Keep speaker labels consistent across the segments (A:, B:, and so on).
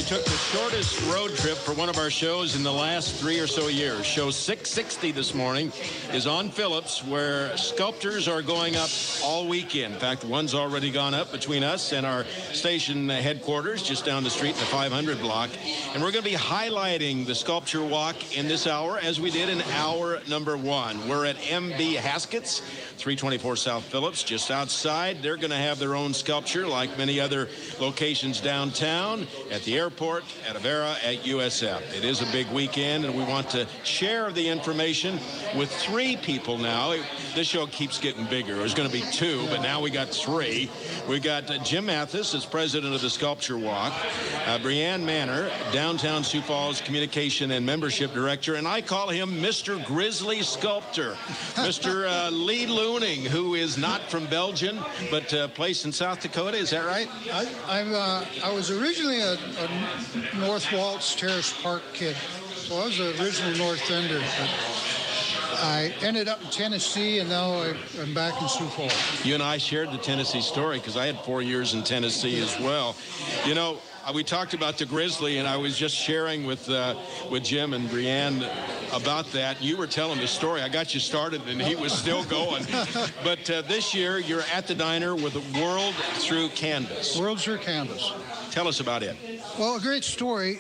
A: took the shortest road trip for one of our shows in the last 3 or so years. Show 660 this morning is on Phillips, where sculptures are going up all weekend. In fact, one's already gone up between us and our station headquarters just down the street in the 500 block. And we're going to be highlighting the sculpture walk in this hour as we did in hour number 1. We're at MB Haskett's, 324 South Phillips, just outside. They're going to have their own sculpture like many other locations downtown, at the airport, at Avera, at USF. It is a big weekend, and we want to share the information with 3 people now. This show keeps getting bigger. It was going to be 2, but now we got 3. We got Jim Mathis as president of the Sculpture Walk, Brianne Manor, downtown Sioux Falls communication and membership director, and I call him Mr. Grizzly Sculptor, Mr. Lee Looning, who is not from Belgium, but placed in South Dakota. Is that right?
B: I was originally a North Waltz Terrace Park kid, so I was the original North Ender. But I ended up in Tennessee, and now I'm back in Sioux Falls.
A: You and I shared the Tennessee story because I had 4 years in Tennessee as well. You know, we talked about the Grizzly, and I was just sharing with Jim and Brianne about that. You were telling the story. I got you started, and he was still going. But this year, you're at the diner with the World Through Canvas.
B: World Through Canvas.
A: Tell us about it.
B: Well, a great story.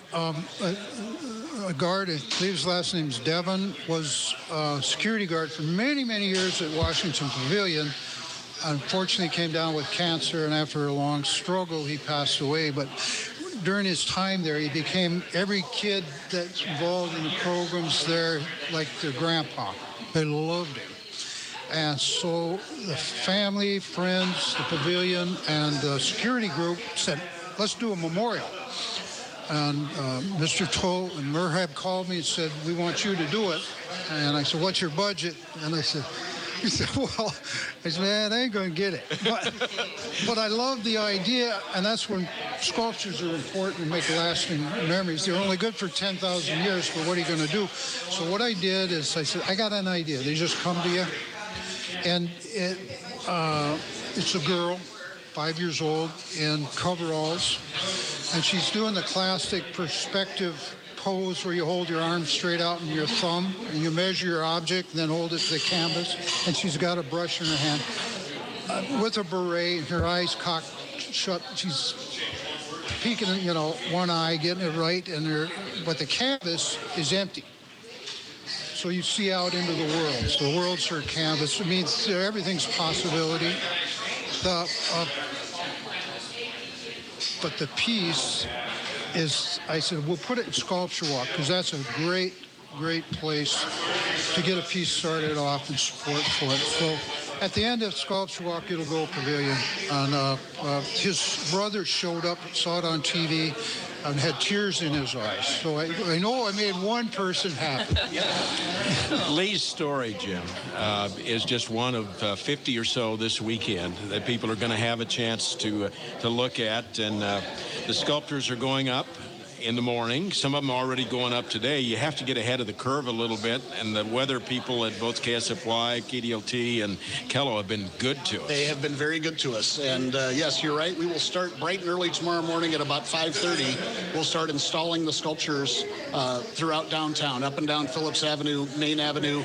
B: A guard, I believe his last name's Devon, was a security guard for many, many years at Washington Pavilion. Unfortunately, came down with cancer, and after a long struggle, he passed away. But during his time there, he became every kid that's involved in the programs there like their grandpa. They loved him. And so the family, friends, the pavilion, and the security group said, let's do a memorial. And Mr. Toll and Merhab called me and said, we want you to do it. And I said, what's your budget? And he said, well, I said, man, I ain't going to get it. But I love the idea, and that's when sculptures are important and make lasting memories. They're only good for 10,000 years, but what are you going to do? So what I did is I said, I got an idea. They just come to you. And it's a girl, 5 years old, in coveralls. And she's doing the classic perspective pose where you hold your arm straight out in your thumb and you measure your object and then hold it to the canvas. And she's got a brush in her hand with a beret and her eyes cocked shut. She's peeking, one eye, getting it right, but the canvas is empty. So you see out into the world. So the world's her canvas. It means everything's possibility. But the piece is, I said, we'll put it in Sculpture Walk because that's a great, great place to get a piece started off and support for it. So at the end of Sculpture Walk, it'll go Pavilion. And his brother showed up, saw it on TV, and had tears in his eyes. So I know I made one person happy.
A: Lee's story, Jim, is just one of 50 or so this weekend that people are going to have a chance to look at. And the sculptures are going up in the morning. Some of them are already going up today. You have to get ahead of the curve a little bit, and the weather people at both KSFY, KDLT, and Kello have been good to us.
C: They have been very good to us, and yes, you're right. We will start bright and early tomorrow morning at about 5:30. We'll start installing the sculptures throughout downtown, up and down Phillips Avenue, Main Avenue,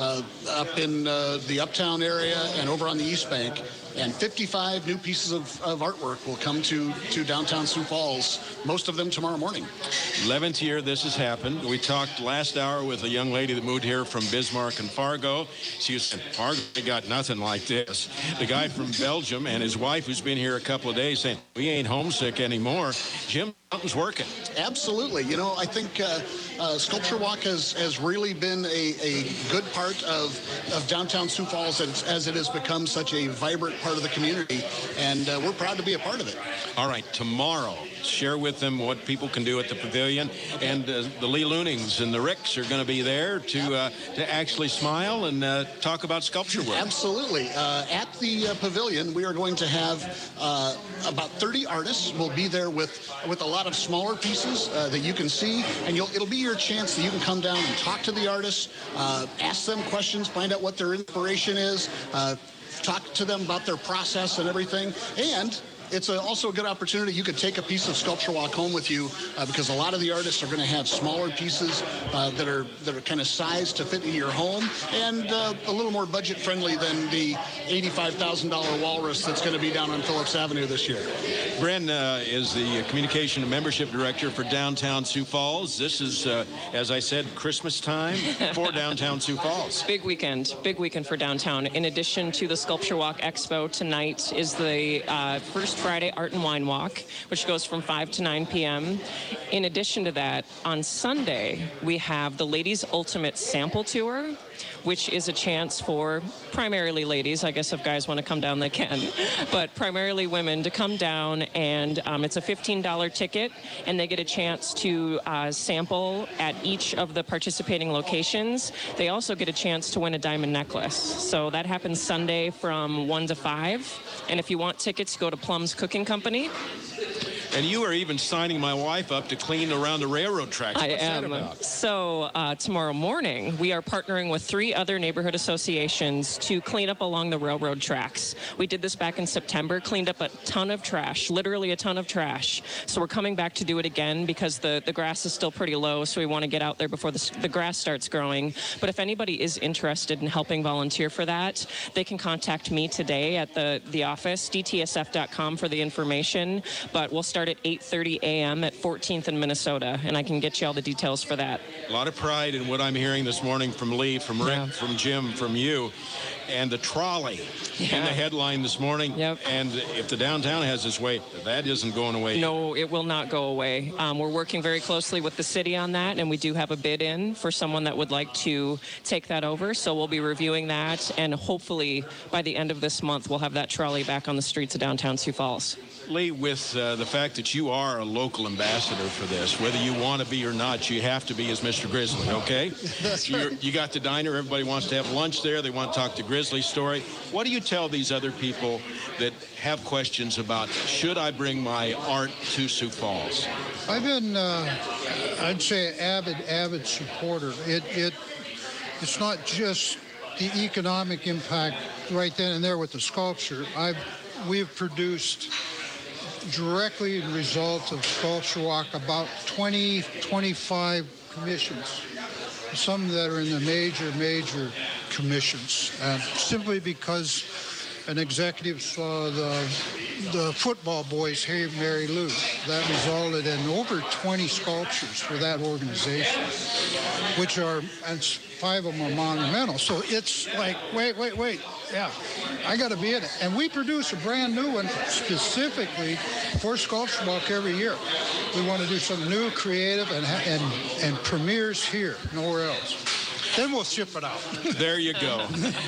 C: up in the Uptown area, and over on the East Bank. And 55 new pieces of artwork will come to downtown Sioux Falls, most of them tomorrow morning.
A: 11th year this has happened. We talked last hour with a young lady that moved here from Bismarck and Fargo. She said, Fargo got nothing like this. The guy from Belgium and his wife, who's been here a couple of days, saying, we ain't homesick anymore. Jim, something's working.
C: Absolutely. I think Sculpture Walk has really been a good part of downtown Sioux Falls as it has become such a vibrant part of the community, and we're proud to be a part of it.
A: All right, tomorrow, share with them what people can do at the Pavilion, and the Lee Loonings and the Ricks are going to be there to actually smile and talk about sculpture work.
C: Absolutely. At the Pavilion, we are going to have about 30 artists will be there with a lot of smaller pieces that you can see, and it'll be your chance that you can come down and talk to the artists, ask them questions, find out what their inspiration is, talk to them about their process and everything, and it's also a good opportunity. You could take a piece of Sculpture Walk home with you because a lot of the artists are going to have smaller pieces that are kind of sized to fit in your home and a little more budget friendly than the $85,000 walrus that's going to be down on Phillips Avenue this year.
A: Bren is the Communication and Membership Director for Downtown Sioux Falls. This is, as I said, Christmas time for Downtown Sioux Falls.
D: Big weekend for downtown. In addition to the Sculpture Walk Expo, tonight is the First Friday Art and Wine Walk, which goes from 5 to 9 p.m. In addition to that, on Sunday, we have the Ladies Ultimate Sample Tour, which is a chance for primarily ladies. I guess if guys want to come down, they can. But primarily women to come down, and it's a $15 ticket, and they get a chance to sample at each of the participating locations. They also get a chance to win a diamond necklace. So that happens Sunday from 1 to 5. And if you want tickets, go to Plum's Cooking Company.
A: And you are even signing my wife up to clean around the railroad tracks.
D: I am. So tomorrow morning, we are partnering with 3 other neighborhood associations to clean up along the railroad tracks. We did this back in September, cleaned up a ton of trash, literally a ton of trash. So we're coming back to do it again because the grass is still pretty low, so we want to get out there before the grass starts growing. But if anybody is interested in helping volunteer for that, they can contact me today at the office, dtsf.com for the information. But we'll start at 8:30 a.m. at 14th and Minnesota, and I can get you all the details for that.
A: A lot of pride in what I'm hearing this morning from Lee, from Rick, from Jim, from you. And the trolley in the headline this morning.
D: Yep.
A: And if the downtown has its way, that isn't going away.
D: No, it will not go away. We're working very closely with the city on that, and we do have a bid in for someone that would like to take that over. So we'll be reviewing that, and hopefully by the end of this month, we'll have that trolley back on the streets of downtown Sioux Falls.
A: Lee, with the fact that you are a local ambassador for this, whether you want to be or not, you have to be as Mr. Grizzly, okay?
C: That's right.
A: You got the diner. Everybody wants to have lunch there. They want to talk to Grizzly's story. What do you tell these other people that have questions about, should I bring my art to Sioux Falls?
B: I've been, I'd say, avid supporter. It's not just the economic impact right then and there with the sculpture. We've produced directly in result of Sculpture Walk about 20-25 commissions, some that are in the major commissions, simply because an executive saw the football boys, Hey Mary Lou. That resulted in over 20 sculptures for that organization, which are, and 5 of them are monumental. So it's like, wait, yeah, I got to be in it. And we produce a brand new one specifically for Sculpture Walk every year. We want to do something new, creative, and premieres here, nowhere else. Then we'll ship it out.
A: There you go.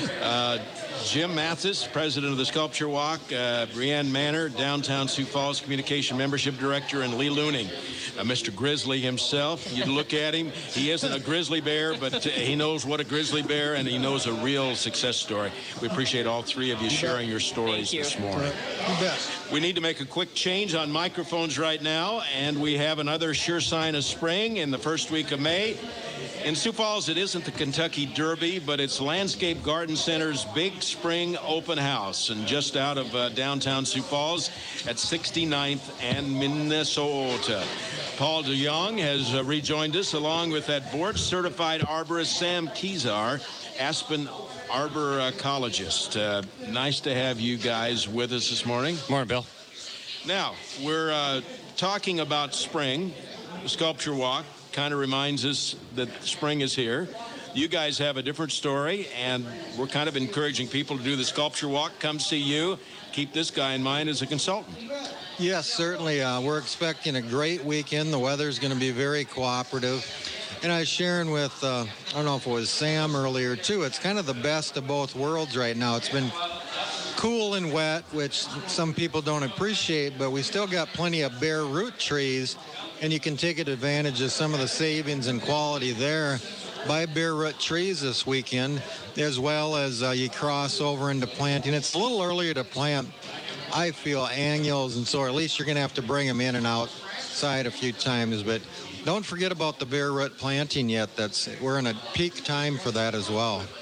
A: Jim Mathis, president of the Sculpture Walk, Brianne Manor, Downtown Sioux Falls Communication Membership Director, and Lee Looning, Mr. Grizzly himself. You look at him, he isn't a grizzly bear, but he knows what a grizzly bear, and he knows a real success story. We appreciate all 3 of you sharing your stories this morning.
B: You bet.
A: We need to make a quick change on microphones right now, and we have another sure sign of spring in the first week of May. In Sioux Falls, it isn't the Kentucky Derby, but it's Landscape Garden Center's Big Spring Open House, and just out of downtown Sioux Falls at 69th and Minnesota. Paul DeYoung has rejoined us, along with that board-certified arborist Sam Kezar, Aspen Arbor ecologist. Nice to have you guys with us this morning.
E: Morning, Bill.
A: Now, we're talking about spring. The Sculpture Walk kind of reminds us that spring is here. You guys have a different story, and we're kind of encouraging people to do the Sculpture Walk. Come see you. Keep this guy in mind as a consultant.
E: Yes, certainly. We're expecting a great weekend. The weather's going to be very cooperative. And I was sharing with, I don't know if it was Sam earlier, too. It's kind of the best of both worlds right now. It's been cool and wet, which some people don't appreciate, but we still got plenty of bare root trees, and you can take advantage of some of the savings and quality there by bare root trees this weekend, as well as you cross over into planting. It's a little earlier to plant, I feel, annuals, and so at least you're going to have to bring them in and outside a few times, but don't forget about the bare root planting yet. We're in a peak time for that as well.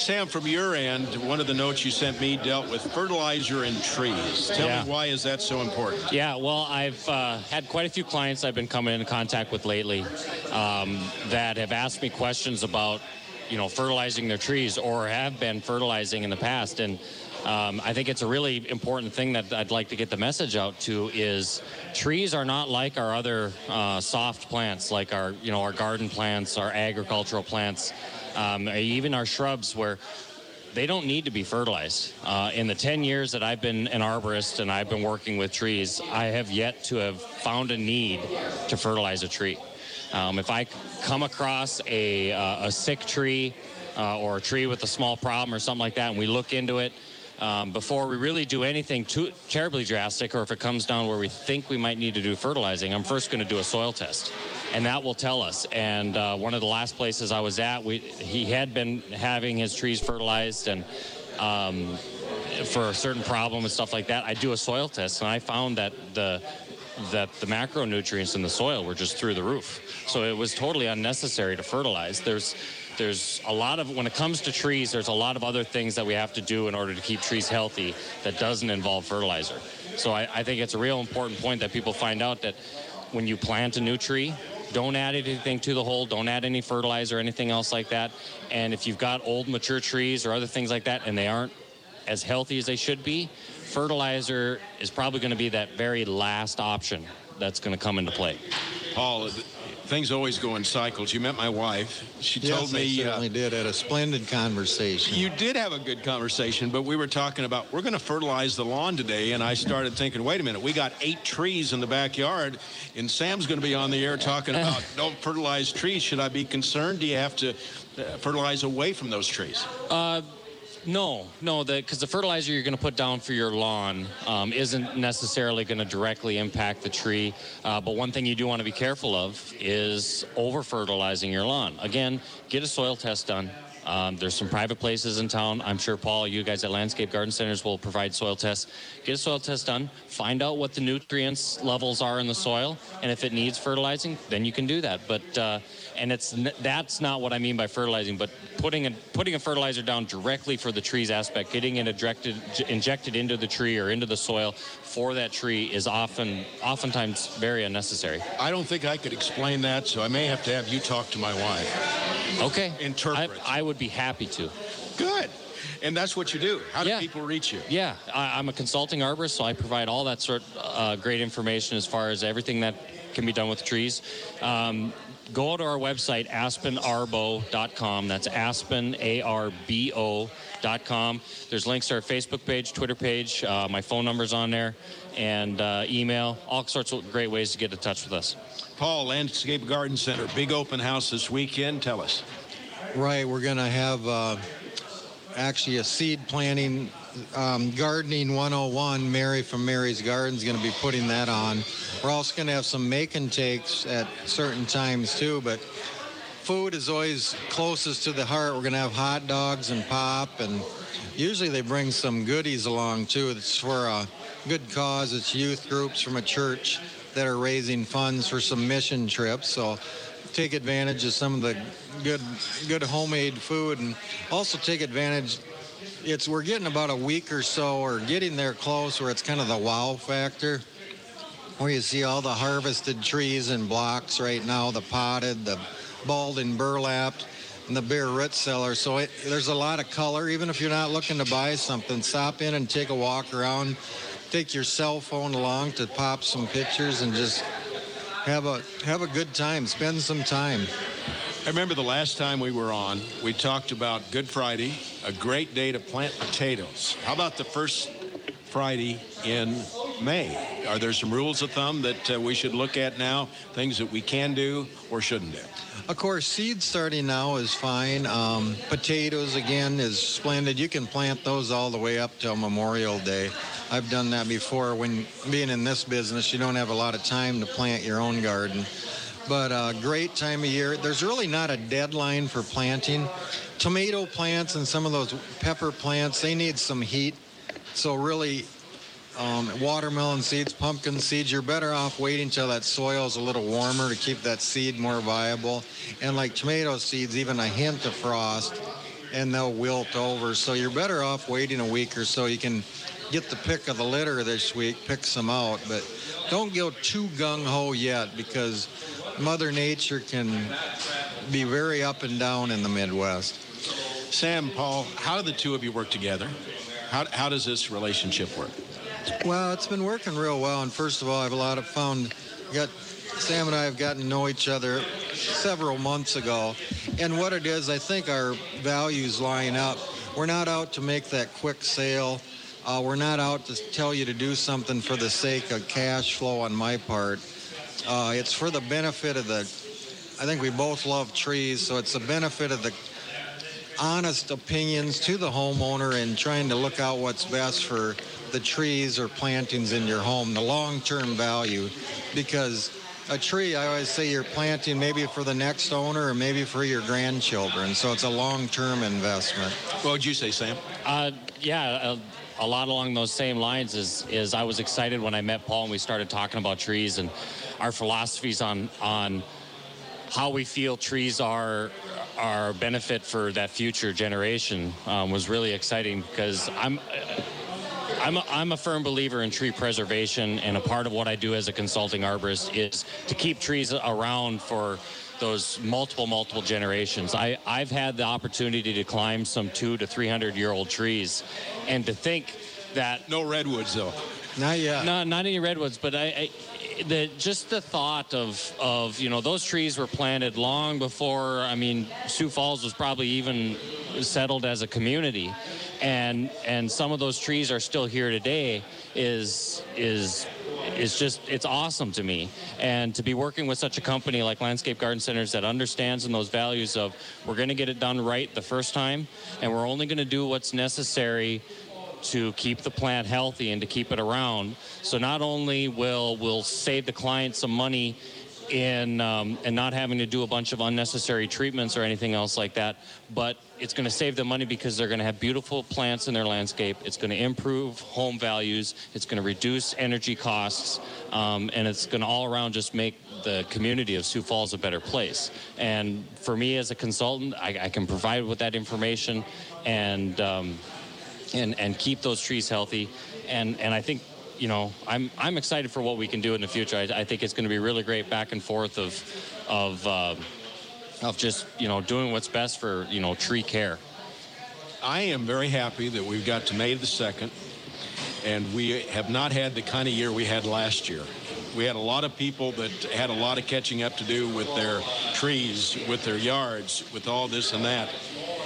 A: Sam, from your end, one of the notes you sent me dealt with fertilizer in trees. Tell me, why is that so important?
F: Yeah, well, I've had quite a few clients I've been coming into contact with lately that have asked me questions about, fertilizing their trees or have been fertilizing in the past. And I think it's a really important thing that I'd like to get the message out to is trees are not like our other soft plants, like our garden plants, our agricultural plants, even our shrubs, where they don't need to be fertilized. In the 10 years that I've been an arborist and I've been working with trees, I have yet to have found a need to fertilize a tree. If I come across a sick tree or a tree with a small problem or something like that, and we look into it, before we really do anything too terribly drastic, or if it comes down where we think we might need to do fertilizing, I'm first going to do a soil test, and that will tell us. And one of the last places I was at, he had been having his trees fertilized, and for a certain problem and stuff like that, I do a soil test, and I found that the macronutrients in the soil were just through the roof. So it was totally unnecessary to fertilize. There's a lot of, when it comes to trees, there's a lot of other things that we have to do in order to keep trees healthy that doesn't involve fertilizer. So I think it's a real important point that people find out that when you plant a new tree, don't add anything to the hole, don't add any fertilizer or anything else like that. And if you've got old mature trees or other things like that and they aren't as healthy as they should be, fertilizer is probably going to be that very last option that's going to come into play.
A: Paul, things always go in cycles. You met my wife. She told me...
E: Yes, I certainly did. Had a splendid conversation.
A: You did have a good conversation, but we were talking about, we're going to fertilize the lawn today, and I started thinking, wait a minute, we got 8 trees in the backyard, and Sam's going to be on the air talking about don't fertilize trees. Should I be concerned? Do you have to fertilize away from those trees?
F: No, because the fertilizer you're going to put down for your lawn isn't necessarily going to directly impact the tree. But one thing you do want to be careful of is over-fertilizing your lawn. Again, get a soil test done. There's some private places in town. I'm sure, Paul, you guys at Landscape Garden Centers will provide soil tests. Get a soil test done. Find out what the nutrients levels are in the soil. And if it needs fertilizing, then you can do that. But that's not what I mean by fertilizing, but putting a fertilizer down directly for the tree's aspect, getting it injected into the tree or into the soil for that tree is oftentimes very unnecessary.
A: I don't think I could explain that, so I may have to have you talk to my wife.
F: Okay.
A: Interpret.
F: I would be happy to.
A: Good. And that's what you do. How do people reach you?
F: Yeah, I'm a consulting arborist, so I provide all that sort of great information as far as everything that can be done with trees. Go to our website, aspenarbo.com. That's Aspen, ARBO.com. There's links to our Facebook page, Twitter page. My phone number's on there, and email. All sorts of great ways to get in touch with us.
A: Paul, Landscape Garden Center, big open house this weekend. Tell us.
E: Right, we're going to have actually a seed planting, Gardening 101. Mary from Mary's Garden is going to be putting that on. We're also going to have some make and takes at certain times too, but food is always closest to the heart. We're going to have hot dogs and pop, and usually they bring some goodies along too. It's for a good cause. It's youth groups from a church that are raising funds for some mission trips, so take advantage of some of the good homemade food, and also take advantage. We're getting about a week or so, or getting there close, where it's kind of the wow factor, where you see all the harvested trees and blocks right now, the potted, the balled and burlapped, and the bare root cellar. So there's a lot of color. Even if you're not looking to buy something, stop in and take a walk around. Take your cell phone along to pop some pictures and just have a good time. Spend some time.
A: I remember the last time we were on, we talked about Good Friday, a great day to plant potatoes. How about the first Friday in May? Are there some rules of thumb that we should look at now, things that we can do or shouldn't do?
E: Of course, seed starting now is fine. Potatoes, again, is splendid. You can plant those all the way up till Memorial Day. I've done that before. When being in this business, you don't have a lot of time to plant your own garden. But a great time of year. There's really not a deadline for planting. Tomato plants and some of those pepper plants, they need some heat. So really, watermelon seeds, pumpkin seeds, you're better off waiting till that soil is a little warmer to keep that seed more viable. And like tomato seeds, even a hint of frost and they'll wilt over. So you're better off waiting a week or so. You can get the pick of the litter this week, pick some out, but don't go too gung-ho yet, because Mother Nature can be very up and down in the Midwest.
A: Sam, Paul, how do the two of you work together? How does this relationship work?
E: Well, it's been working real well, and first of all, I have a lot of fun. Sam and I have gotten to know each other several months ago, and what it is, I think our values line up. We're not out to make that quick sale. We're not out to tell you to do something for the sake of cash flow on my part. It's for the benefit of I think we both love trees, so it's the benefit of the honest opinions to the homeowner and trying to look out what's best for the trees or plantings in your home, the long-term value. Because a tree, I always say you're planting maybe for the next owner or maybe for your grandchildren. So it's a long-term investment.
A: What would you say, Sam?
F: A lot along those same lines is I was excited when I met Paul and we started talking about trees and our philosophies on how we feel trees are benefit for that future generation was really exciting, because I'm a firm believer in tree preservation, and a part of what I do as a consulting arborist is to keep trees around for those multiple generations. I've had the opportunity to climb some 200 to 300-year-old trees, and to think that
A: no redwoods though.
E: Not yet.
F: No, not any redwoods, but just the thought of those trees were planted long before, Sioux Falls was probably even settled as a community, and some of those trees are still here today is it's awesome to me. And to be working with such a company like Landscape Garden Centers that understands those values of, we're going to get it done right the first time, and we're only going to do what's necessary to keep the plant healthy and to keep it around. So not only will we'll save the client some money in and not having to do a bunch of unnecessary treatments or anything else like that, but it's going to save them money because they're going to have beautiful plants in their landscape. It's going to improve home values. It's going to reduce energy costs, and it's going to all around just make the community of Sioux Falls a better place. And for me as a consultant, I can provide with that information and keep those trees healthy. And I think, I'm excited for what we can do in the future. I think it's going to be really great back and forth of just, doing what's best for, tree care.
A: I am very happy that we've got to May the 2nd, and we have not had the kind of year we had last year. We had a lot of people that had a lot of catching up to do with their trees, with their yards, with all this and that.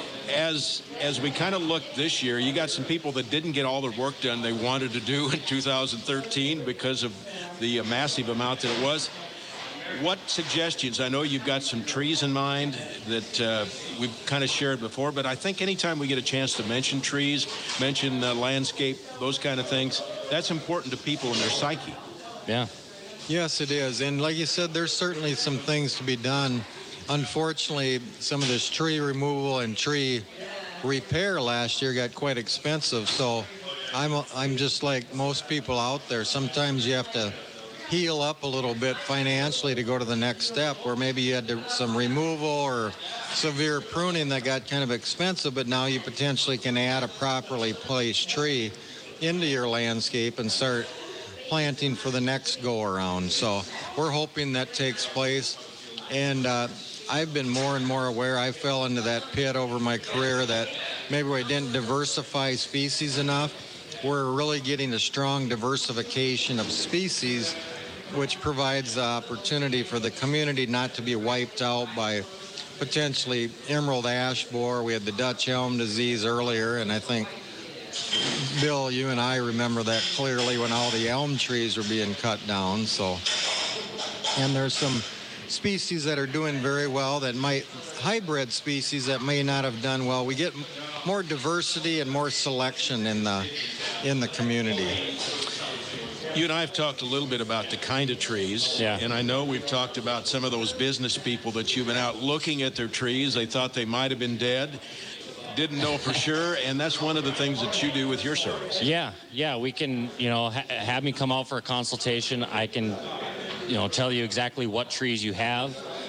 A: As we kind of look this year, you got some people that didn't get all the work done they wanted to do in 2013 because of the massive amount that it was. What suggestions? I know you've got some trees in mind that we've kind of shared before, but I think anytime we get a chance to mention trees, mention landscape, those kind of things, that's important to people in their psyche.
F: Yeah.
E: Yes, it is. And like you said, there's certainly some things to be done. Unfortunately, some of this tree removal and tree repair last year got quite expensive. So I'm just like most people out there. Sometimes you have to heal up a little bit financially to go to the next step, where maybe you had some removal or severe pruning that got kind of expensive, but now you potentially can add a properly placed tree into your landscape and start planting for the next go around. So we're hoping that takes place. And I've been more and more aware. I fell into that pit over my career that maybe we didn't diversify species enough. We're really getting a strong diversification of species, which provides the opportunity for the community not to be wiped out by potentially emerald ash borer. We had the Dutch elm disease earlier, and I think, Bill, you and I remember that clearly when all the elm trees were being cut down. So, and there's some species that are doing very well hybrid species that may not have done well. We get more diversity and more selection in the community.
A: You and I have talked a little bit about the kind of trees, and I know we've talked about some of those business people that you've been out looking at their trees. They thought they might have been dead, didn't know for sure, and that's one of the things that you do with your service.
F: Yeah, we can, have me come out for a consultation. I can, tell you exactly what trees you have,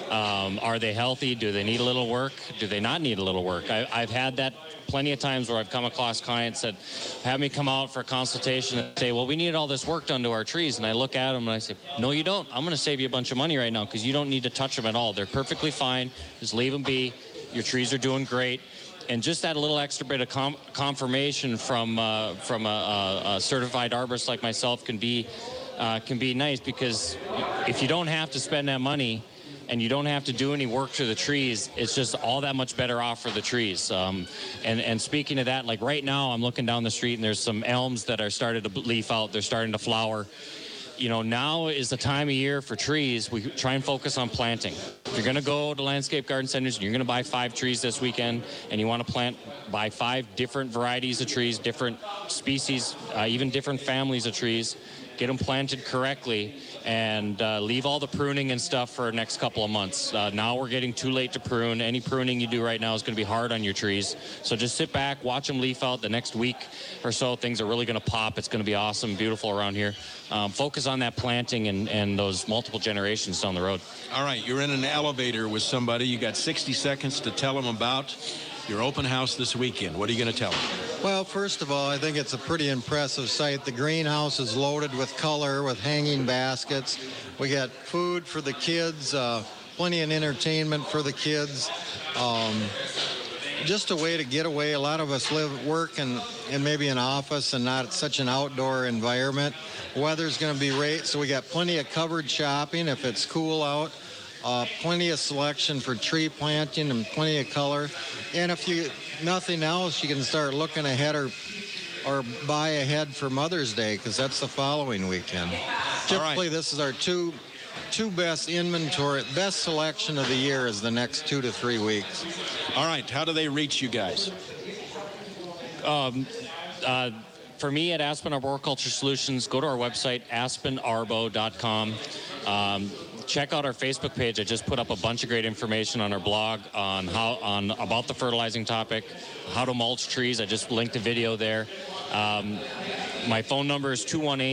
F: Are they healthy? Do they need a little work? Do they not need a little work? I've had that plenty of times where I've come across clients that have me come out for a consultation and say, well, we need all this work done to our trees. And I look at them and I say, no, you don't. I'm going to save you a bunch of money right now because you don't need to touch them at all. They're perfectly fine. Just leave them be. Your trees are doing great. And just that little extra bit of confirmation from a certified arborist like myself can be nice, because if you don't have to spend that money and you don't have to do any work to the trees, it's just all that much better off for the trees. And speaking of that, like right now, I'm looking down the street and there's some elms that are starting to leaf out. They're starting to flower. Now is the time of year for trees. We try and focus on planting. If you're going to go to landscape garden centers and you're going to buy 5 trees this weekend and you want to buy 5 different varieties of trees, different species, even different families of trees, get them planted correctly, and leave all the pruning and stuff for the next couple of months. Now we're getting too late to prune. Any pruning you do right now is going to be hard on your trees. So just sit back, watch them leaf out. The next week or so, things are really going to pop. It's going to be awesome, beautiful around here. Focus on that planting and those multiple generations down the road.
A: All right, you're in an elevator with somebody. You got 60 seconds to tell them about your open house this weekend. What are you going to tell them?
E: Well, first of all, I think it's a pretty impressive sight. The greenhouse is loaded with color, with hanging baskets. We got food for the kids, plenty of entertainment for the kids. Just a way to get away. A lot of us work in maybe an office and not such an outdoor environment. Weather's going to be great, so we got plenty of covered shopping if it's cool out. Plenty of selection for tree planting and plenty of color. And if you nothing else, you can start looking ahead or buy ahead for Mother's Day, because that's the following weekend. Typically, this is our two best inventory, best selection of the year is the next 2 to 3 weeks.
A: All right, how do they reach you guys?
F: For me at Aspen Arboriculture Solutions, go to our website, aspenarbo.com. Check out our Facebook page. I just put up a bunch of great information on our blog about the fertilizing topic, how to mulch trees. I just linked a video there. My phone number is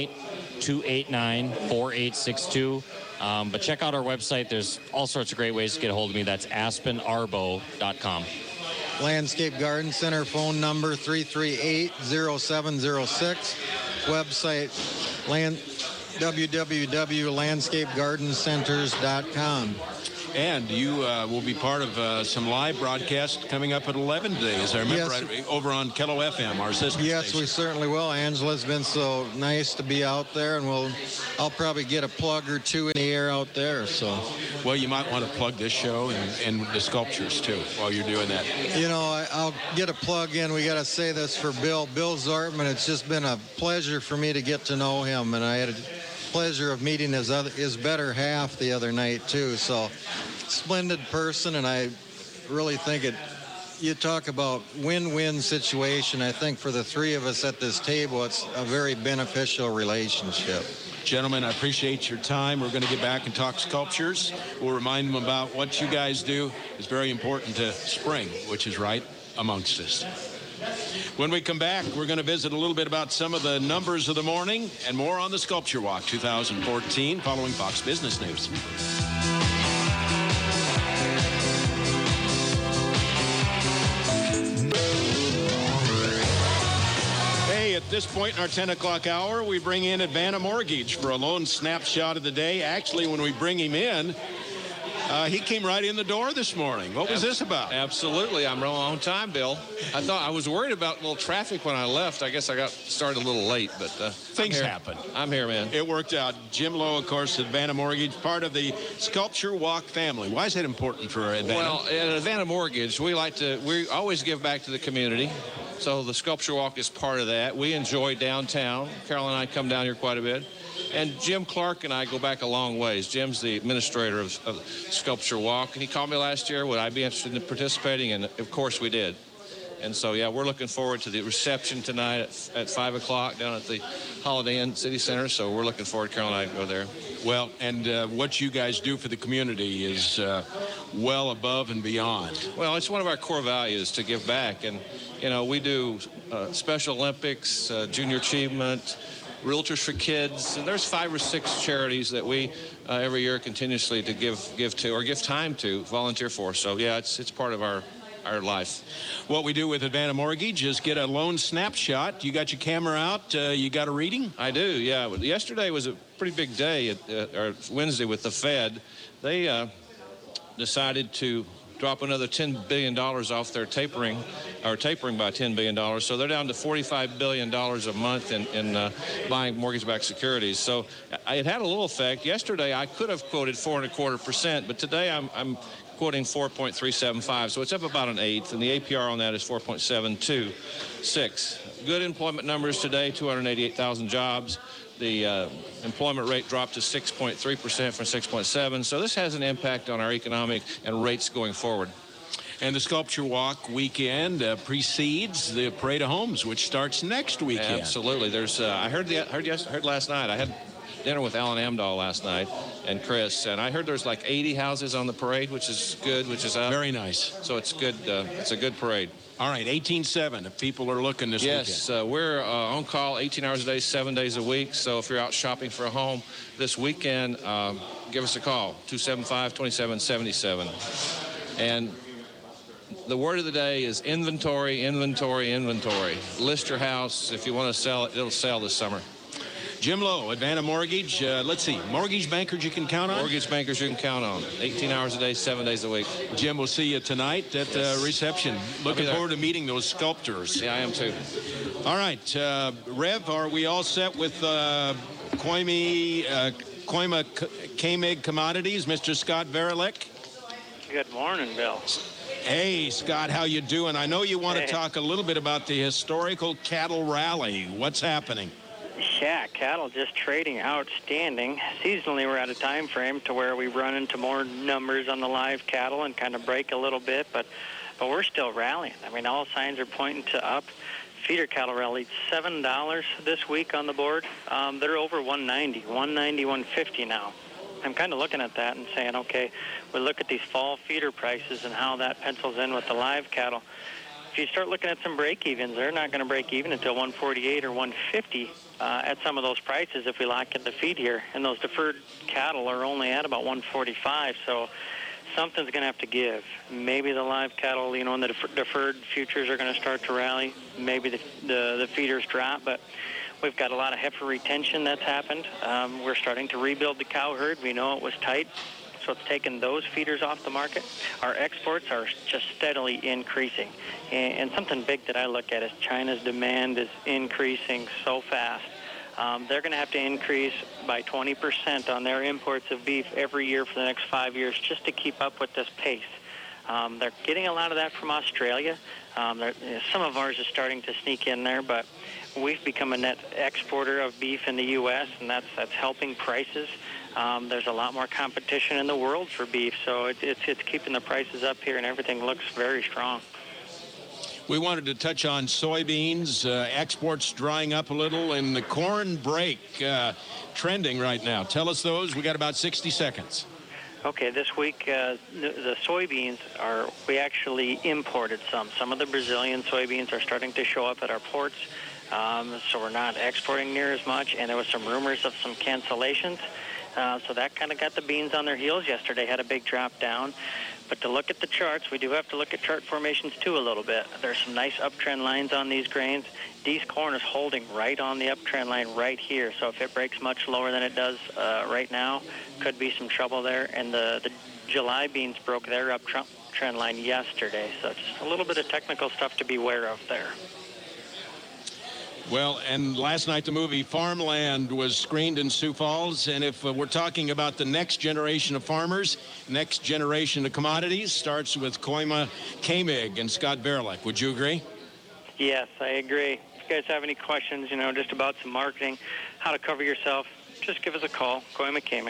F: 218-289-4862. But check out our website. There's all sorts of great ways to get a hold of me. That's aspenarbo.com.
E: Landscape Garden Center phone number 338-0706. Website www.landscapegardencenters.com.
A: And you will be part of some live broadcast coming up at 11 today, as I remember, right, over on Kello FM, our sister
E: Yes,
A: station.
E: we certainly will. Angela's been so nice to be out there, and I'll probably get a plug or two in the air out there. So,
A: well, you might want to plug this show and the sculptures too while you're doing that.
E: I'll get a plug in. We got to say this for Bill Zortman. It's just been a pleasure for me to get to know him, and I had a pleasure of meeting his better half the other night too. So, splendid person, and I really think you talk about win-win situation. I think for the three of us at this table, it's a very beneficial relationship.
A: Gentlemen, I appreciate your time. We're going to get back and talk sculptures. We'll remind them about what you guys do is very important to spring, which is right amongst us. When we come back, we're going to visit a little bit about some of the numbers of the morning and more on the Sculpture Walk 2014 following Fox Business News. At this point in our 10 o'clock hour, we bring in Advana Mortgage for a loan snapshot of the day. Actually, when we bring him in, he came right in the door this morning. What was this about?
G: Absolutely. I'm on time, Bill. I was worried about a little traffic when I left. I guess I got started a little late, but
A: things happen.
G: I'm here, man.
A: It worked out. Jim Lowe, of course, Advana Mortgage, part of the Sculpture Walk family. Why is that important for Advana?
G: Well, at Advana Mortgage, we always give back to the community. So the Sculpture Walk is part of that. We enjoy downtown. Carol and I come down here quite a bit. And Jim Clark and I go back a long ways. Jim's the administrator of Sculpture Walk. And he called me last year, would I be interested in participating? And, of course, we did. And so, yeah, we're looking forward to the reception tonight at 5 o'clock down at the Holiday Inn City Center. So we're looking forward, Carol and I, to go there.
A: Well, and what you guys do for the community is well above and beyond.
G: Well, it's one of our core values to give back. And, we do Special Olympics, Junior Achievement, Realtors for Kids, and there's 5 or 6 charities that we every year continuously to give to or give time to volunteer for. So yeah, it's part of our life.
A: What we do with Advanta Mortgage is get a loan snapshot. You got your camera out. You got a reading?
G: I do, yeah. Yesterday was a pretty big day, or Wednesday with the Fed. They decided to drop another $10 billion off their tapering by $10 billion. So they're down to $45 billion a month in buying mortgage-backed securities. So it had a little effect. Yesterday, I could have quoted 4.25%, but today I'm quoting 4.375. So it's up about an eighth, and the APR on that is 4.726. Good employment numbers today, 288,000 jobs. The employment rate dropped to 6.3% from 6.7%. So this has an impact on our economic and rates going forward.
A: And the Sculpture Walk weekend precedes the Parade of Homes, which starts next weekend.
G: Absolutely. There's I heard last night. I had dinner with Alan Amdahl last night and Chris, and I heard there's like 80 houses on the parade, which is good, which is up.
A: Very nice.
G: So it's good. It's a good parade.
A: All right, 18.7 if people are looking this weekend.
G: Yes, we're on call 18 hours a day, 7 days a week. So if you're out shopping for a home this weekend, give us a call, 275-2777. And the word of the day is inventory, inventory, inventory. List your house. If you want to sell it, it'll sell this summer.
A: Jim Lowe, Advanta Mortgage. Let's see, mortgage bankers you can count on?
G: Mortgage bankers you can count on. 18 hours a day, 7 days a week.
A: Jim, we'll see you tonight at the reception. Looking forward to meeting those sculptors.
G: Yeah, I am too.
A: All right, Rev, are we all set with Koima Kamig Commodities, Mr. Scott Verlick?
H: Good morning, Bill.
A: Hey, Scott, how you doing? I know you want to talk a little bit about the historical cattle rally. What's happening?
H: Yeah, cattle just trading outstanding. Seasonally, we're at a time frame to where we run into more numbers on the live cattle and kind of break a little bit, but we're still rallying. I mean, all signs are pointing to up. Feeder cattle rallied $7 this week on the board. They're over $190, $150 now. I'm kind of looking at that and saying, okay, we look at these fall feeder prices and how that pencils in with the live cattle. If you start looking at some break-evens, they're not going to break even until 148 or 150 at some of those prices if we lock in the feed here. And those deferred cattle are only at about 145, so something's going to have to give. Maybe the live cattle, and the deferred futures are going to start to rally. Maybe the feeders drop, but we've got a lot of heifer retention that's happened. We're starting to rebuild the cow herd. We know it was tight, so it's taken those feeders off the market. Our exports are just steadily increasing. And something big that I look at is China's demand is increasing so fast. They're going to have to increase by 20% on their imports of beef every year for the next 5 years just to keep up with this pace. They're getting a lot of that from Australia. Some of ours is starting to sneak in there, but we've become a net exporter of beef in the U.S., and that's helping prices. There's a lot more competition in the world for beef, so it's keeping the prices up here, and everything looks very strong.
A: We wanted to touch on soybeans, exports drying up a little, and the corn break trending right now. Tell us those. We got about 60 seconds. Okay,
H: this week the soybeans we actually imported some. Some of the Brazilian soybeans are starting to show up at our ports, so we're not exporting near as much, and there was some rumors of some cancellations. So that kind of got the beans on their heels yesterday, had a big drop down. But to look at the charts, we do have to look at chart formations too a little bit. There's some nice uptrend lines on these grains. These corn is holding right on the uptrend line right here. So if it breaks much lower than it does right now, could be some trouble there. And the July beans broke their uptrend line yesterday. So just a little bit of technical stuff to be aware of there.
A: Well, and last night the movie Farmland was screened in Sioux Falls, and if we're talking about the next generation of farmers, next generation of commodities, starts with Koima Kamig and Scott Verlick. Would you agree?
H: Yes, I agree. If you guys have any questions, just about some marketing, how to cover yourself, just give us a call, Koima Kamig.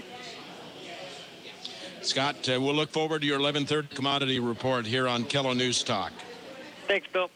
A: Scott, we'll look forward to your 11:30 commodity report here on KELO News Talk.
H: Thanks, Bill.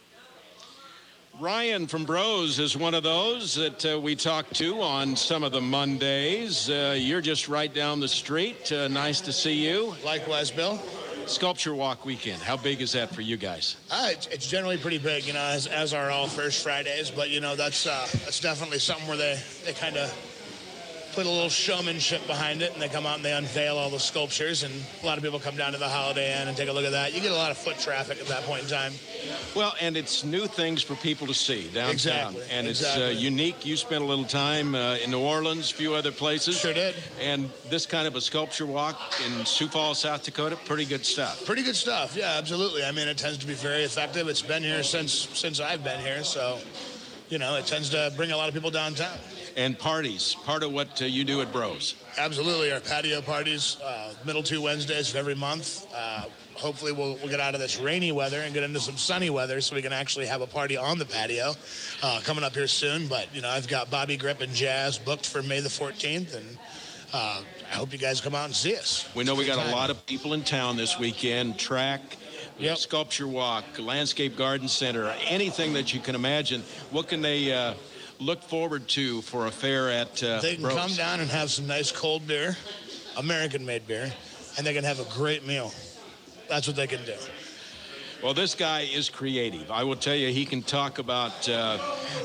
A: Ryan from Bros is one of those that we talk to on some of the Mondays. You're just right down the street. Nice to see you.
I: Likewise, Bill.
A: Sculpture Walk weekend, how big is that for you guys?
I: It's generally pretty big, as are all First Fridays. But, that's definitely something where they kind of put a little showmanship behind it, and they come out and they unveil all the sculptures, and a lot of people come down to the Holiday Inn and take a look at that. You get a lot of foot traffic at that point in time.
A: Well, and it's new things for people to see downtown.
I: Exactly.
A: And
I: exactly.
A: It's unique. You spent a little time in New Orleans, a few other places.
I: Sure did.
A: And this kind of a sculpture walk in Sioux Falls, South Dakota, pretty good stuff.
I: Pretty good stuff, yeah, absolutely. I mean, it tends to be very effective. It's been here since I've been here, so, it tends to bring a lot of people downtown.
A: And parties, part of what you do at Bros.
I: Absolutely. Our patio parties, middle 2 Wednesdays of every month. Hopefully we'll get out of this rainy weather and get into some sunny weather so we can actually have a party on the patio coming up here soon. But, I've got Bobby Grip and Jazz booked for May the 14th, and I hope you guys come out and see us.
A: We know we got a lot of people in town this weekend. Track,
I: Yep.
A: Sculpture Walk, Landscape Garden Center, anything that you can imagine. What can they look forward to for a fair at
I: They can
A: Bros?
I: come down and have some nice cold beer, American-made beer, and they can have a great meal. That's what they can do.
A: Well, this guy is creative. I will tell you, he can talk about the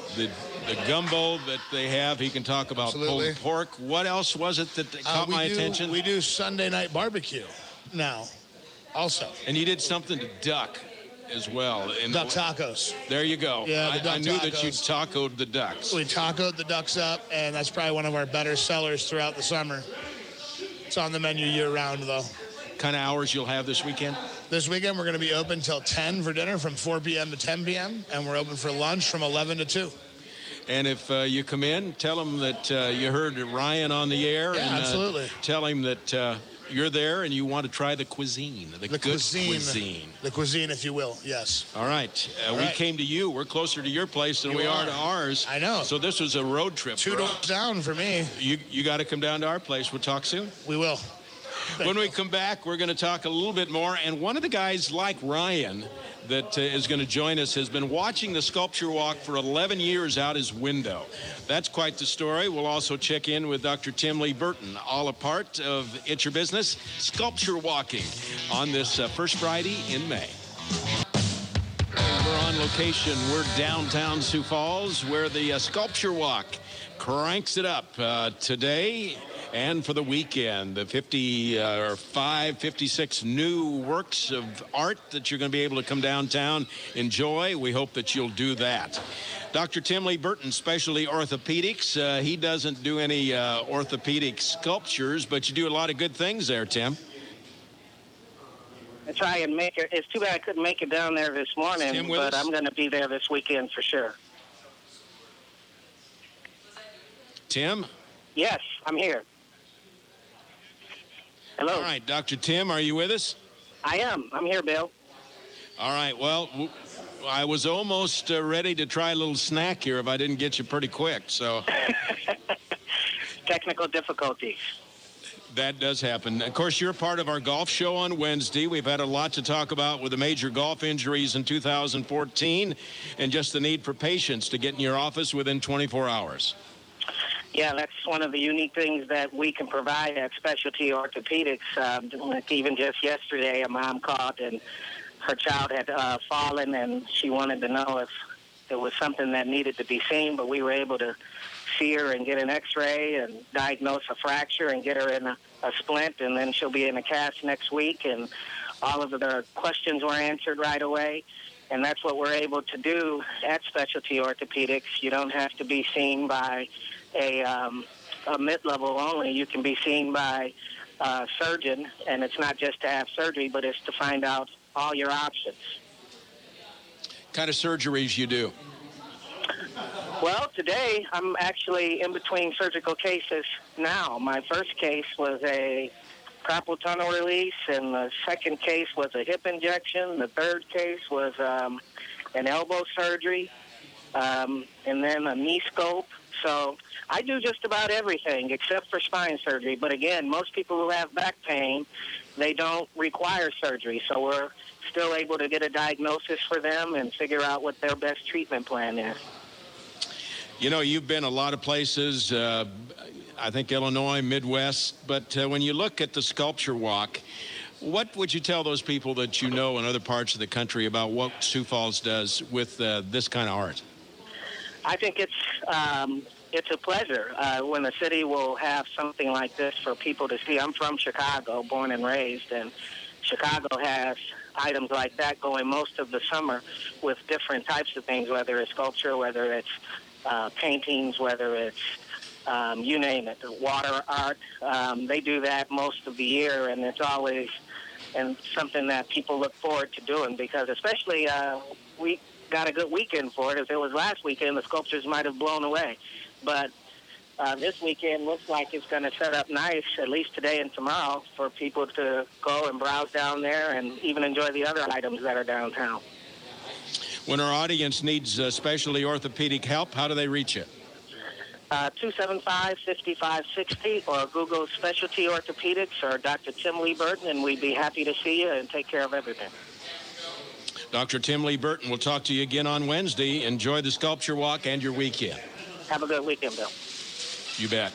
A: gumbo that they have. He can talk about
I: Absolutely.
A: pulled pork. What else was it that caught my attention?
I: We do Sunday night barbecue now also.
A: And you did something to duck as well. And
I: Duck tacos.
A: there you go.
I: Yeah, the duck
A: I knew that you
I: tacos.
A: tacoed the ducks.
I: We tacoed the ducks up, and that's probably one of our better sellers throughout the summer. It's on the menu year-round, though.
A: Kind of hours you'll have this weekend?
I: This weekend, we're going to be open till 10 for dinner, from 4 p.m. to 10 p.m., and we're open for lunch from 11 to 2.
A: And if you come in, tell him that you heard Ryan on the air.
I: Yeah,
A: and,
I: absolutely.
A: Tell him that you're there and you want to try the cuisine, the good cuisine.
I: The cuisine, if you will, yes.
A: All right.
I: All
A: We
I: right.
A: came to you. We're closer to your place than we are to ours.
I: I know.
A: So this was a road trip.
I: 2 doors down for me.
A: You got to come down to our place. We'll talk soon.
I: We will.
A: When we come back, we're going to talk a little bit more. And one of the guys like Ryan that is going to join us has been watching the Sculpture Walk for 11 years out his window. That's quite the story. We'll also check in with Dr. Tim Lee Burton, all a part of It's Your Business, Sculpture Walking, on this first Friday in May. We're on location. We're downtown Sioux Falls, where the Sculpture Walk cranks it up today and for the weekend. The 56 new works of art that you're going to be able to come downtown, enjoy. We hope that you'll do that. Dr. Tim Lee Burton, Specialty Orthopedics. He doesn't do any orthopedic sculptures, but you do a lot of good things there, Tim.
J: I try and make it. It's too bad I couldn't make it down there this morning,
A: Tim with
J: but
A: us?
J: I'm going to be there this weekend for sure.
A: Tim?
J: Yes, I'm here. Hello.
A: All right, Dr. Tim, are you with us?
J: I am. I'm here, Bill.
A: All right, well, I was almost ready to try a little snack here if I didn't get you pretty quick, so...
J: Technical difficulties.
A: That does happen. Of course, you're part of our golf show on Wednesday. We've had a lot to talk about with the major golf injuries in 2014 and just the need for patience to get in your office within 24 hours.
J: Yeah, that's one of the unique things that we can provide at Specialty Orthopedics. Like even just yesterday, a mom called and her child had fallen, and she wanted to know if there was something that needed to be seen, but we were able to see her and get an x-ray and diagnose a fracture and get her in a splint, and then she'll be in a cast next week, and all of the questions were answered right away. And that's what we're able to do at Specialty Orthopedics. You don't have to be seen by a mid-level only. You can be seen by a surgeon, and it's not just to have surgery, but it's to find out all your options.
A: Kind of surgeries you do?
J: Well, today I'm actually in between surgical cases now. My first case was a carpal tunnel release, and the second case was a hip injection. The third case was an elbow surgery, and then a knee scope. So I do just about everything except for spine surgery. But again, most people who have back pain, they don't require surgery. So we're still able to get a diagnosis for them and figure out what their best treatment plan is.
A: You know, you've been a lot of places, I think Illinois, Midwest, but when you look at the Sculpture Walk, What would you tell those people that you know in other parts of the country about what Sioux Falls does with this kind of art?
J: I think it's a pleasure when the city will have something like this for people to see. I'm from Chicago, born and raised, and Chicago has items like that going most of the summer with different types of things, whether it's sculpture, whether it's paintings, whether it's you name it, water art. They do that most of the year, and it's always something that people look forward to doing because especially we got a good weekend for it. If it was last weekend, the sculptures might have blown away. But this weekend looks like it's going to set up nice, at least today and tomorrow, for people to go and browse down there and even enjoy the other items that are downtown.
A: When our audience needs specialty orthopedic help, how do they reach you?
J: 275-5560 or Google Specialty Orthopedics or Dr. Tim Lee Burton, and we'd be happy to see you and take care of everything.
A: Dr. Tim Lee Burton, we'll talk to you again on Wednesday. Enjoy the sculpture walk and your weekend.
J: Have a good weekend, Bill.
A: You bet.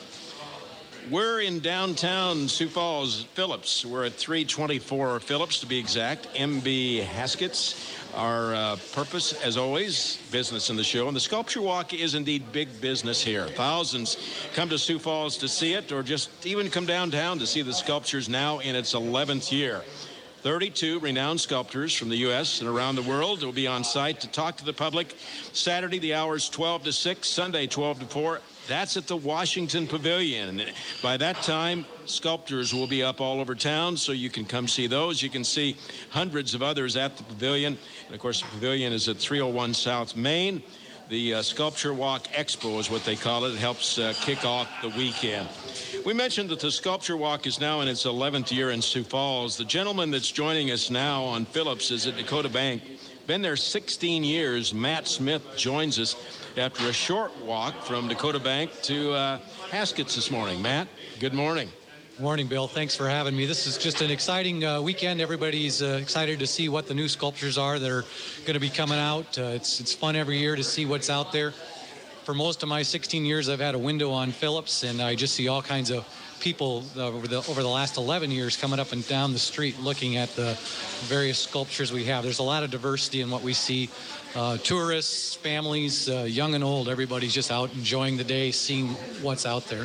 A: We're in downtown Sioux Falls, Phillips. We're at 324 Phillips, to be exact. MB Haskets. Our purpose, as always, business in the show. And the Sculpture Walk is indeed big business here. Thousands come to Sioux Falls to see it or just even come downtown to see the sculptures now in its 11th year. 32 renowned sculptors from the U.S. and around the world will be on site to talk to the public. Saturday, the hours 12 to 6, Sunday, 12 to 4. That's at the Washington Pavilion. By that time, sculptures will be up all over town, so you can come see those. You can see hundreds of others at the pavilion. And, of course, the pavilion is at 301 South Main. The Sculpture Walk Expo is what they call it. It helps kick off the weekend. We mentioned that the Sculpture Walk is now in its 11th year in Sioux Falls. The gentleman that's joining us now on Phillips is at Dakota Bank. Been there 16 years. Matt Smith joins us after a short walk from Dakota Bank to Haskets this morning. Matt, good morning.
K: Morning, Bill. Thanks for having me. This is just an exciting weekend. Everybody's excited to see what the new sculptures are that are going to be coming out. It's fun every year to see what's out there. For most of my 16 years, I've had a window on Phillips, and I just see all kinds of people over the last 11 years coming up and down the street looking at the various sculptures we have. There's a lot of diversity in what we see. Tourists, families, young and old, everybody's just out enjoying the day, seeing what's out there.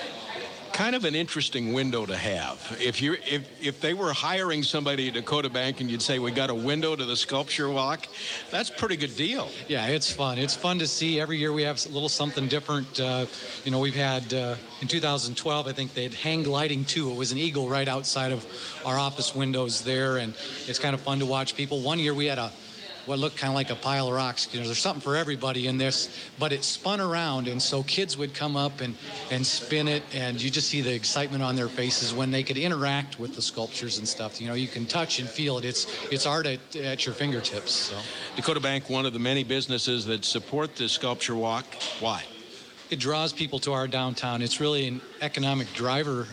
A: Kind of an interesting window to have. If they were hiring somebody at Dakota Bank and you'd say, we got a window to the Sculpture Walk, that's a pretty good deal.
K: Yeah, it's fun. It's fun to see. Every year we have a little something different. We've had, in 2012, I think they had hang gliding too. It was an eagle right outside of our office windows there, and it's kind of fun to watch people. One year we had what looked kind of like a pile of rocks. There's something for everybody in this, but it spun around, and so kids would come up and spin it, and you just see the excitement on their faces when they could interact with the sculptures and stuff. You can touch and feel it. It's art at your fingertips. So.
A: Dakota Bank, one of the many businesses that support the Sculpture Walk. Why?
K: It draws people to our downtown. It's really an economic driver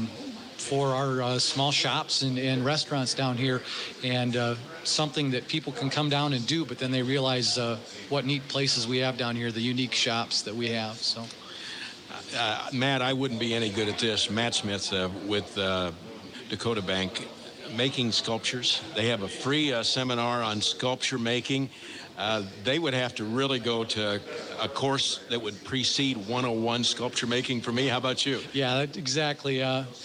K: for our small shops and restaurants down here, and something that people can come down and do, but then they realize what neat places we have down here, the unique shops that we have. So,
A: Matt, I wouldn't be any good at this. Matt Smith with Dakota Bank, making sculptures. They have a free seminar on sculpture making. They would have to really go to a course that would precede 101 sculpture making for me. How about you?
K: Yeah, exactly.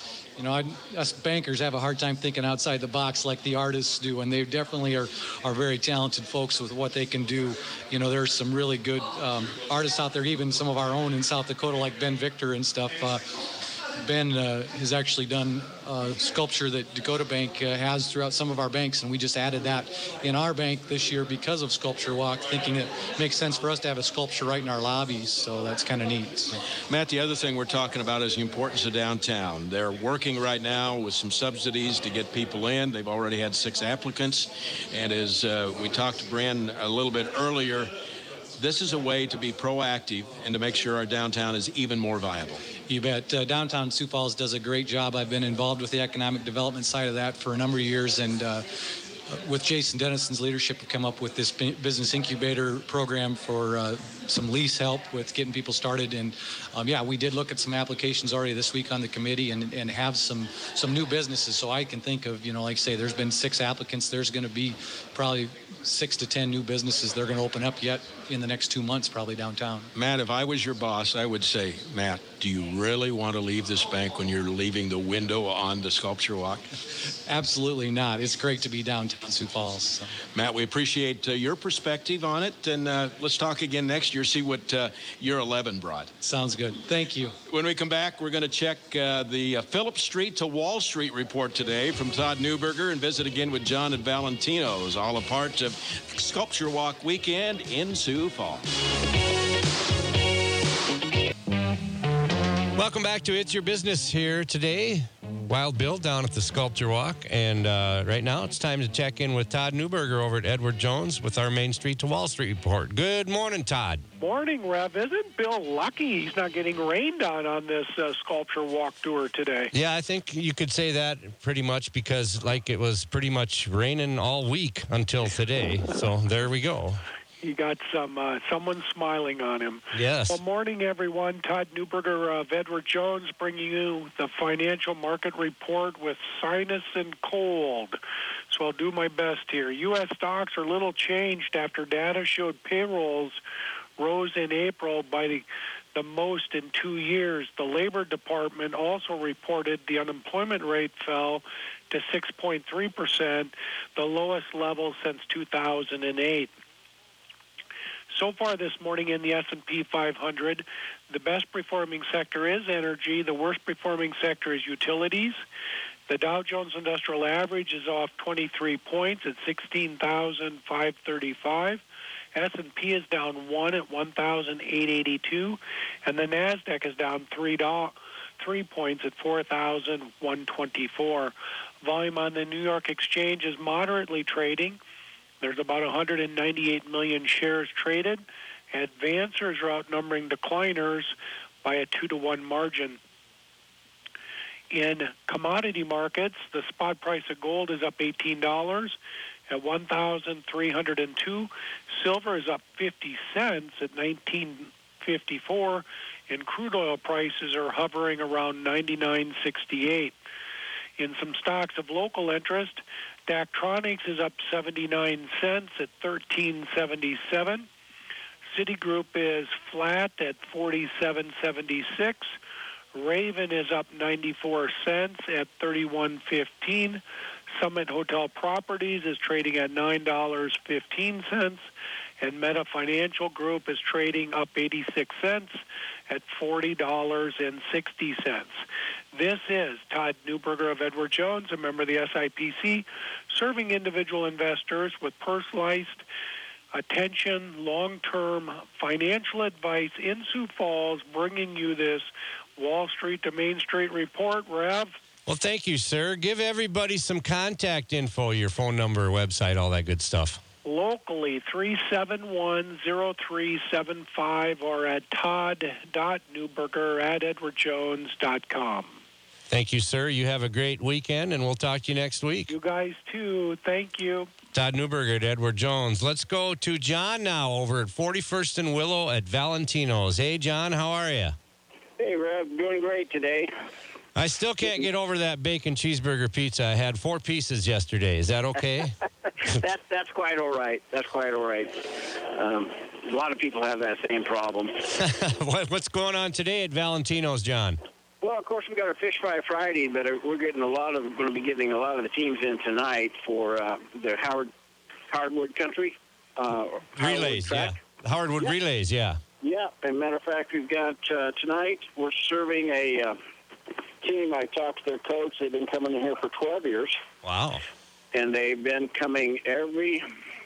K: Us bankers have a hard time thinking outside the box like the artists do, and they definitely are very talented folks with what they can do. There's some really good artists out there, even some of our own in South Dakota, like Ben Victor and stuff. Ben has actually done sculpture that Dakota Bank has throughout some of our banks, and we just added that in our bank this year because of Sculpture Walk, thinking it makes sense for us to have a sculpture right in our lobbies, so that's kind of neat. So.
A: Matt, the other thing we're talking about is the importance of downtown. They're working right now with some subsidies to get people in. They've already had 6 applicants, and as we talked to Bran a little bit earlier, this is a way to be proactive and to make sure our downtown is even more viable.
K: You bet. Downtown Sioux Falls does a great job. I've been involved with the economic development side of that for a number of years, and with Jason Dennison's leadership, have come up with this business incubator program for some lease help with getting people started. And we did look at some applications already this week on the committee and have some new businesses. So I can think of, like I say, there's been 6 applicants. There's going to be probably 6 to 10 new businesses they're going to open up yet in the next 2 months, probably downtown.
A: Matt, if I was your boss, I would say, Matt, do you really want to leave this bank when you're leaving the window on the Sculpture Walk?
K: Absolutely not. It's great to be downtown Sioux Falls. So.
A: Matt, we appreciate your perspective on it, and let's talk again next year, see what year 11 brought.
K: Sounds good. Thank you.
A: When we come back, we're going to check the Phillips Street to Wall Street report today from Todd Newberger and visit again with John at Valentino's, all a part of Sculpture Walk weekend in Sioux Falls.
L: Welcome back to It's Your Business here today. Wild Bill down at the Sculpture Walk. And right now it's time to check in with Todd Newberger over at Edward Jones with our Main Street to Wall Street report. Good morning, Todd.
M: Morning, Rev. Isn't Bill lucky he's not getting rained on this Sculpture Walk tour today?
L: Yeah, I think you could say that pretty much because it was pretty much raining all week until today. So there we go.
M: He got someone smiling on him.
L: Yes.
M: Well, morning, everyone. Todd Newberger of Edward Jones bringing you the financial market report with sinus and cold. So I'll do my best here. U.S. stocks are little changed after data showed payrolls rose in April by the most in 2 years. The Labor Department also reported the unemployment rate fell to 6.3%, the lowest level since 2008. So far this morning in the S&P 500, the best performing sector is energy. The worst performing sector is utilities. The Dow Jones Industrial Average is off 23 points at 16,535. S&P is down 1 at 1,882. And the NASDAQ is down 3 points at 4,124. Volume on the New York Exchange is moderately trading. There's about 198 million shares traded. Advancers are outnumbering decliners by a 2-to-1 margin. In commodity markets, the spot price of gold is up $18 at $1,302. Silver is up 50 cents at $19.54, and crude oil prices are hovering around $99.68. In some stocks of local interest, Daktronics is up 79 cents at $13.77. Citigroup is flat at $47.76. Raven is up 94 cents at $31.15. Summit Hotel Properties is trading at $9.15. And Meta Financial Group is trading up 86 cents at $40.60. This is Todd Newberger of Edward Jones, a member of the SIPC, serving individual investors with personalized attention, long-term financial advice in Sioux Falls, bringing you this Wall Street to Main Street report. Rev?
L: Well, thank you, sir. Give everybody some contact info, your phone number, website, all that good stuff.
M: Locally, 371-0375 or at todd.newberger@edwardjones.com.
L: Thank you, sir. You have a great weekend, and we'll talk to you next week.
M: You guys, too. Thank you.
L: Todd Newberger at Edward Jones. Let's go to John now over at 41st and Willow at Valentino's. Hey, John, how are you?
N: Hey, Rev. Doing great today.
L: I still can't get over that bacon cheeseburger pizza. I had 4 pieces yesterday. Is that okay?
N: That's quite all right. That's quite all right. A lot of people have that same problem.
L: What's going on today at Valentino's, John?
N: Well, of course, we got our Fish Fry Friday, but we're going to be getting a lot of the teams in tonight for the Howardwood Country
L: relays. Yeah, Howardwood relays. Yeah.
N: Yeah, as a matter of fact, we've got tonight. We're serving a team. I talked to their coach. They've been coming in here for 12 years.
L: Wow.
N: And they've been coming every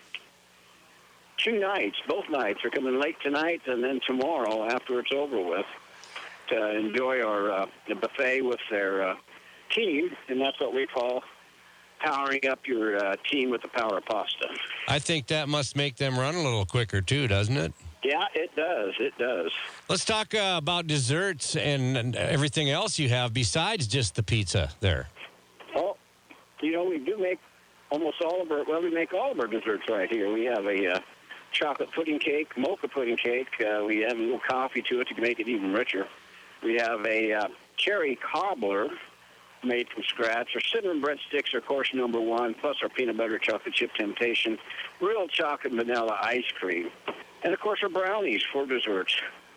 N: 2 nights. Both nights. They're coming late tonight and then tomorrow after it's over with to enjoy our the buffet with their team. And that's what we call powering up your team with the power of pasta.
L: I think that must make them run a little quicker, too, doesn't it?
N: Yeah, it does. It does.
L: Let's talk about desserts and everything else you have besides just the pizza there.
N: Well, we do make almost all of our, well, we make all of our desserts right here. We have a chocolate pudding cake, mocha pudding cake. We have a little coffee to it to make it even richer. We have a cherry cobbler made from scratch. Our cinnamon breadsticks are course number 1, plus our peanut butter chocolate chip temptation, real chocolate vanilla ice cream, and, of course, our brownies for desserts.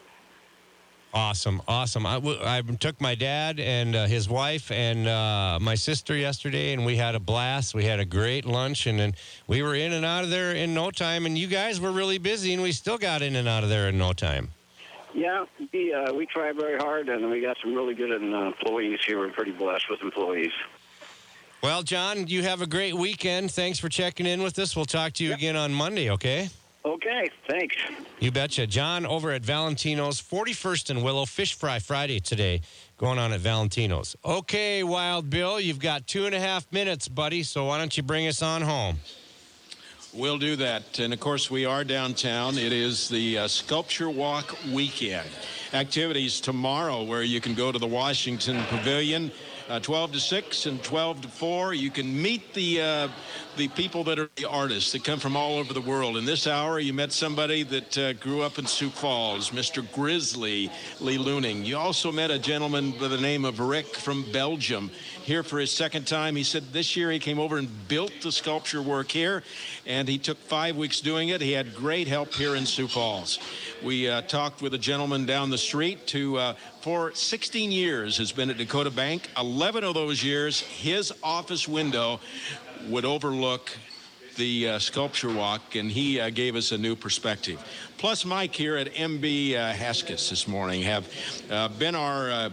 L: Awesome. I took my dad and his wife and my sister yesterday, and we had a blast. We had a great lunch, and then we were in and out of there in no time, and you guys were really busy, and we still got in and out of there in no time.
N: Yeah, we try very hard, and we got some really good employees here. We're pretty blessed with employees.
L: Well, John, you have a great weekend. Thanks for checking in with us. We'll talk to you again on Monday, okay?
N: Okay, thanks.
L: You betcha. John over at Valentino's, 41st and Willow, Fish Fry Friday today, going on at Valentino's. Okay, Wild Bill, you've got 2.5 minutes, buddy, so why don't you bring us on home?
A: We'll do that. And, of course, we are downtown. It is the Sculpture Walk weekend. Activities tomorrow where you can go to the Washington Pavilion, 12 to 6 and 12 to 4. You can meet the people that are the artists that come from all over the world. In this hour, you met somebody that grew up in Sioux Falls, Mr. Grizzly Lee Looning. You also met a gentleman by the name of Rick from Belgium, here for his second time. He said this year he came over and built the sculpture work here, and he took 5 weeks doing it. He had great help here in Sioux Falls. We talked with a gentleman down the street who, for 16 years, has been at Dakota Bank. 11 of those years, his office window would overlook the Sculpture Walk, and he gave us a new perspective. Plus, Mike here at MB Haskets this morning have been our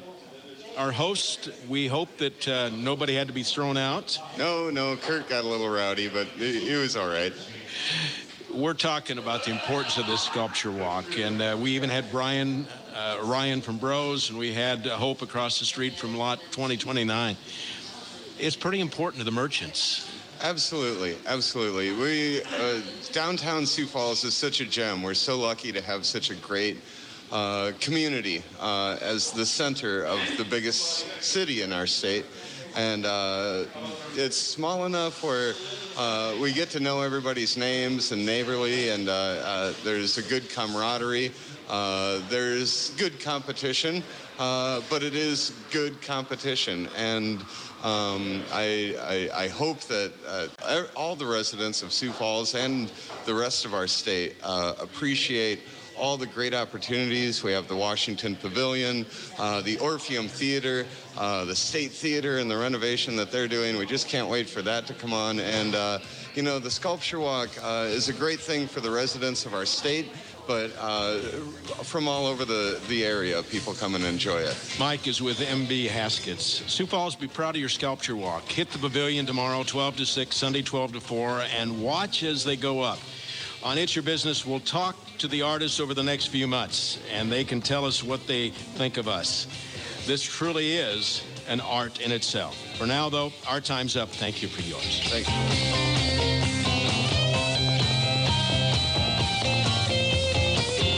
A: host. We hope that nobody had to be thrown out.
O: No, Kurt got a little rowdy, but it was all right.
A: We're talking about the importance of this Sculpture Walk, and we even had Ryan from Bros, and we had Hope across the street from Lot 2029. It's pretty important to the merchants.
O: Absolutely. We downtown Sioux Falls is such a gem. We're so lucky to have such a great community as the center of the biggest city in our state. And it's small enough where we get to know everybody's names and neighborly, and there's a good camaraderie. There's good competition, but it is good competition. And I hope that all the residents of Sioux Falls and the rest of our state appreciate all the great opportunities. We have the Washington Pavilion, the Orpheum Theater, the State Theater, and the renovation that they're doing. We just can't wait for that to come on. And, the Sculpture Walk is a great thing for the residents of our state, but from all over the area, people come and enjoy it.
A: Mike is with MB Haskets. Sioux Falls, be proud of your Sculpture Walk. Hit the pavilion tomorrow, 12 to 6, Sunday, 12 to 4, and watch as they go up. On It's Your Business, we'll talk to the artists over the next few months, and they can tell us what they think of us. This truly is an art in itself. For now, though, our time's up. Thank you for yours.
O: Thank you.